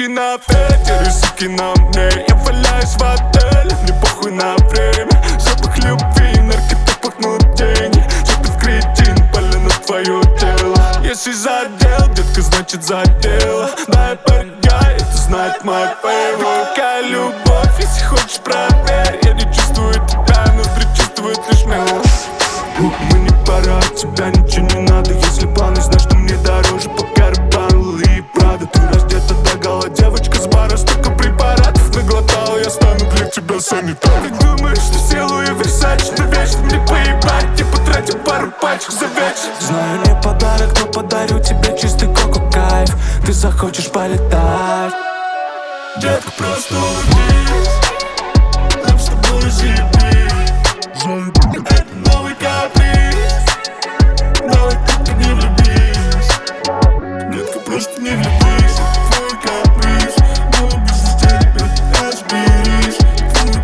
Деньги на ветер и суки на мне. Я валяюсь в отеле, мне похуй на время. Запах любви, наркотик пахнут деньги. Что ты кретин, полено твое тело. Если задел, детка, значит задела. Дай подгай, это знает мой фейвор. Какая любовь, если хочешь проверь. Я не чувствую тебя, ноздри чувствует лишь меня. Мы не пора, от тебя ничего не надо. Если планы, знаешь, что мне дороже по карбану и правда. Ты раздета догола, девочка с бара. Столько препаратов наглотала, я стану для тебя санитаром. Ты думаешь, что все Луи Версаче на вечно мне поебать? Я потратил пару пачек за вечер. Знаю, не подарок, но подарю тебе чистый коко кайф. Ты захочешь полетать. Детка, просто улыбнись. Нам с тобой заебись. Это новый каприз. Давай только не влюбись. Детка, просто не влюбись. Твой каприз. Но без истерик разберись. Твой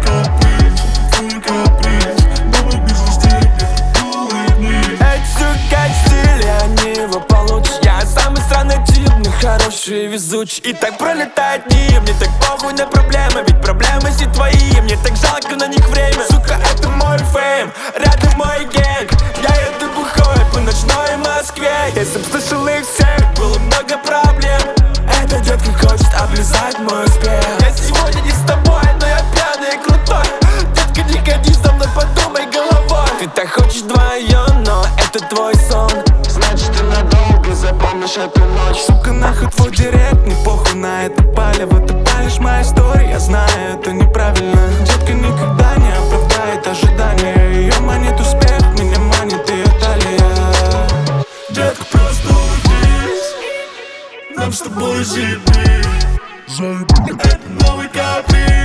каприз. Давай без истерик улыбнись. Эй, сука, стиль, они его получишь. Я самый странный тип, но хороший и везучий. И так пролетает дни, мне так похуй на проблемы. Ведь проблемы все твои, мне так жалко на них время. Сука, это мой фейм, рядом мой гэнг. Я еду бухой по ночной Москве. Если б слышал их всех, было много проблем. Эта детка хочет облизать мой успех. Я сегодня не с тобой, но я пьяный и крутой. Детка, не ходи за мной, подумай головой. Ты так хочешь вдвоем, но это твой сон. Значит, ты надолго запомнишь эту ночь. Сука, нахуй твой директ, не похуй на это палево. Ты палишь моя история, я знаю, это неправильно. Детка никогда не оправдает ожидания. Ее манит успех, меня манит ее талия. Детка, просто улыбнись. Нам с тобой заебись. Это новый каприз.